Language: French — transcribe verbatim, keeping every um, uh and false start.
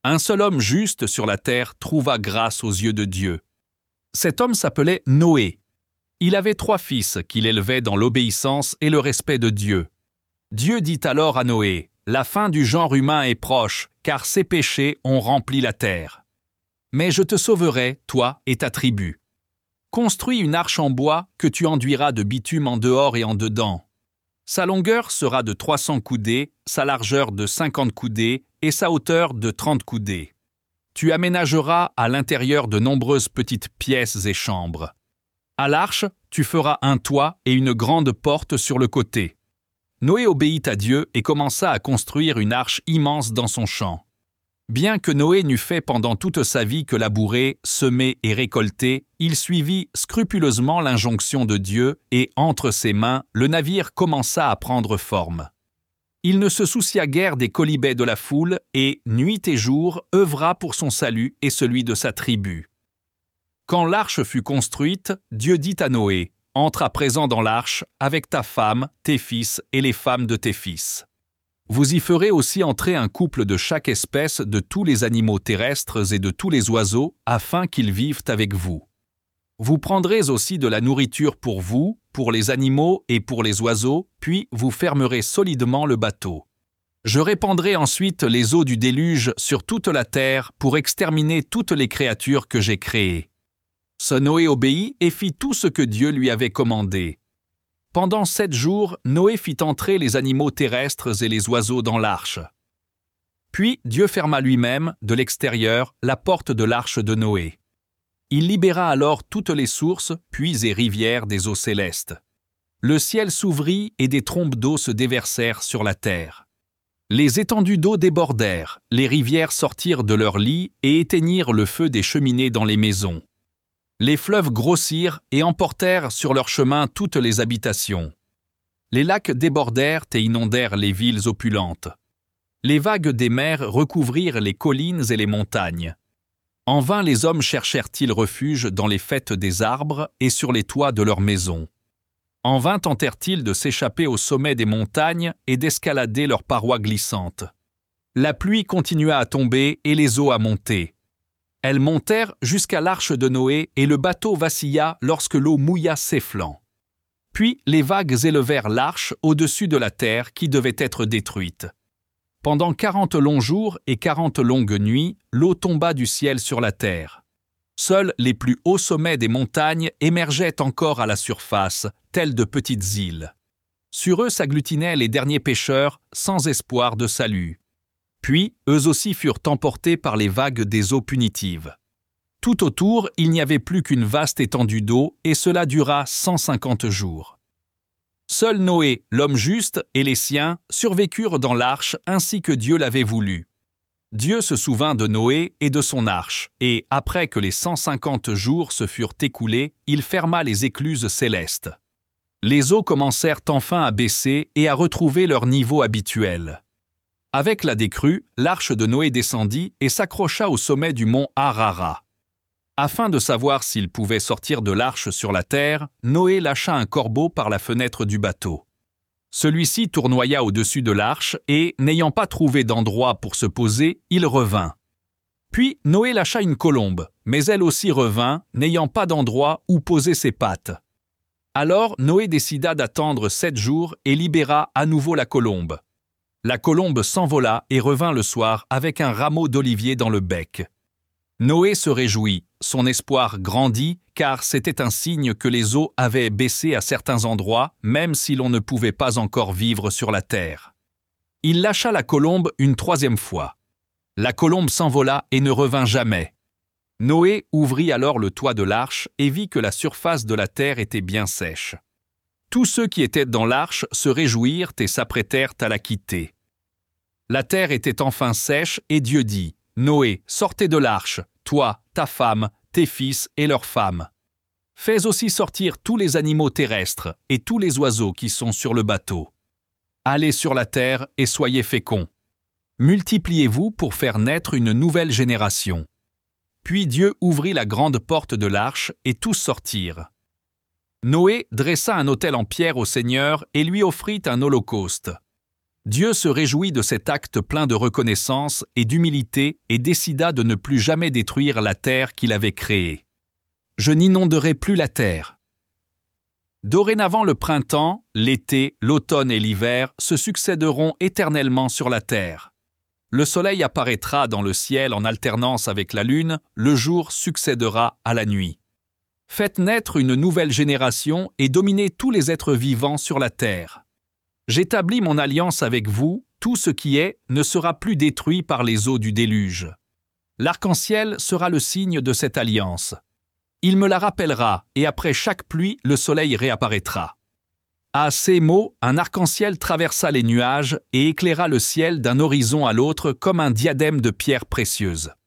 Un seul homme juste sur la terre trouva grâce aux yeux de Dieu. Cet homme s'appelait Noé. Il avait trois fils qu'il élevait dans l'obéissance et le respect de Dieu. Dieu dit alors à Noé, « La fin du genre humain est proche, car ses péchés ont rempli la terre. Mais je te sauverai, toi et ta tribu. Construis une arche en bois que tu enduiras de bitume en dehors et en dedans. Sa longueur sera de trois cents coudées, sa largeur de cinquante coudées et sa hauteur de trente coudées. Tu aménageras à l'intérieur de nombreuses petites pièces et chambres. À l'arche, tu feras un toit et une grande porte sur le côté. » Noé obéit à Dieu et commença à construire une arche immense dans son champ. Bien que Noé n'eût fait pendant toute sa vie que labourer, semer et récolter, il suivit scrupuleusement l'injonction de Dieu et, entre ses mains, le navire commença à prendre forme. Il ne se soucia guère des quolibets de la foule et, nuit et jour, œuvra pour son salut et celui de sa tribu. Quand l'arche fut construite, Dieu dit à Noé, « Entre à présent dans l'arche avec ta femme, tes fils et les femmes de tes fils. Vous y ferez aussi entrer un couple de chaque espèce de tous les animaux terrestres et de tous les oiseaux, afin qu'ils vivent avec vous. Vous prendrez aussi de la nourriture pour vous, pour les animaux et pour les oiseaux, puis vous fermerez solidement le bateau. Je répandrai ensuite les eaux du déluge sur toute la terre pour exterminer toutes les créatures que j'ai créées. » Ce Noé obéit et fit tout ce que Dieu lui avait commandé. Pendant sept jours, Noé fit entrer les animaux terrestres et les oiseaux dans l'arche. Puis Dieu ferma lui-même, de l'extérieur, la porte de l'arche de Noé. Il libéra alors toutes les sources, puits et rivières des eaux célestes. Le ciel s'ouvrit et des trombes d'eau se déversèrent sur la terre. Les étendues d'eau débordèrent, les rivières sortirent de leurs lits et éteignirent le feu des cheminées dans les maisons. Les fleuves grossirent et emportèrent sur leur chemin toutes les habitations. Les lacs débordèrent et inondèrent les villes opulentes. Les vagues des mers recouvrirent les collines et les montagnes. En vain les hommes cherchèrent-ils refuge dans les fêtes des arbres et sur les toits de leurs maisons. En vain tentèrent-ils de s'échapper au sommet des montagnes et d'escalader leurs parois glissantes. La pluie continua à tomber et les eaux à monter. Elles montèrent jusqu'à l'arche de Noé et le bateau vacilla lorsque l'eau mouilla ses flancs. Puis les vagues élevèrent l'arche au-dessus de la terre qui devait être détruite. Pendant quarante longs jours et quarante longues nuits, l'eau tomba du ciel sur la terre. Seuls les plus hauts sommets des montagnes émergeaient encore à la surface, tels de petites îles. Sur eux s'agglutinaient les derniers pécheurs, sans espoir de salut. Puis, eux aussi furent emportés par les vagues des eaux punitives. Tout autour, il n'y avait plus qu'une vaste étendue d'eau, et cela dura cent cinquante jours. Seul Noé, l'homme juste, et les siens survécurent dans l'arche ainsi que Dieu l'avait voulu. Dieu se souvint de Noé et de son arche, et après que les cent cinquante jours se furent écoulés, il ferma les écluses célestes. Les eaux commencèrent enfin à baisser et à retrouver leur niveau habituel. Avec la décrue, l'arche de Noé descendit et s'accrocha au sommet du mont Ararat. Afin de savoir s'il pouvait sortir de l'arche sur la terre, Noé lâcha un corbeau par la fenêtre du bateau. Celui-ci tournoya au-dessus de l'arche et, n'ayant pas trouvé d'endroit pour se poser, il revint. Puis Noé lâcha une colombe, mais elle aussi revint, n'ayant pas d'endroit où poser ses pattes. Alors Noé décida d'attendre sept jours et libéra à nouveau la colombe. La colombe s'envola et revint le soir avec un rameau d'olivier dans le bec. Noé se réjouit, son espoir grandit, car c'était un signe que les eaux avaient baissé à certains endroits, même si l'on ne pouvait pas encore vivre sur la terre. Il lâcha la colombe une troisième fois. La colombe s'envola et ne revint jamais. Noé ouvrit alors le toit de l'arche et vit que la surface de la terre était bien sèche. Tous ceux qui étaient dans l'arche se réjouirent et s'apprêtèrent à la quitter. La terre était enfin sèche et Dieu dit, « Noé, sortez de l'arche, toi, ta femme, tes fils et leurs femmes. Fais aussi sortir tous les animaux terrestres et tous les oiseaux qui sont sur le bateau. Allez sur la terre et soyez féconds. Multipliez-vous pour faire naître une nouvelle génération. » Puis Dieu ouvrit la grande porte de l'arche et tous sortirent. Noé dressa un autel en pierre au Seigneur et lui offrit un holocauste. Dieu se réjouit de cet acte plein de reconnaissance et d'humilité et décida de ne plus jamais détruire la terre qu'il avait créée. Je n'inonderai plus la terre. Dorénavant, le printemps, l'été, l'automne et l'hiver se succéderont éternellement sur la terre. Le soleil apparaîtra dans le ciel en alternance avec la lune, le jour succédera à la nuit. Faites naître une nouvelle génération et dominez tous les êtres vivants sur la terre. J'établis mon alliance avec vous, tout ce qui est ne sera plus détruit par les eaux du déluge. L'arc-en-ciel sera le signe de cette alliance. Il me la rappellera, et après chaque pluie, le soleil réapparaîtra. À ces mots, un arc-en-ciel traversa les nuages et éclaira le ciel d'un horizon à l'autre comme un diadème de pierres précieuses.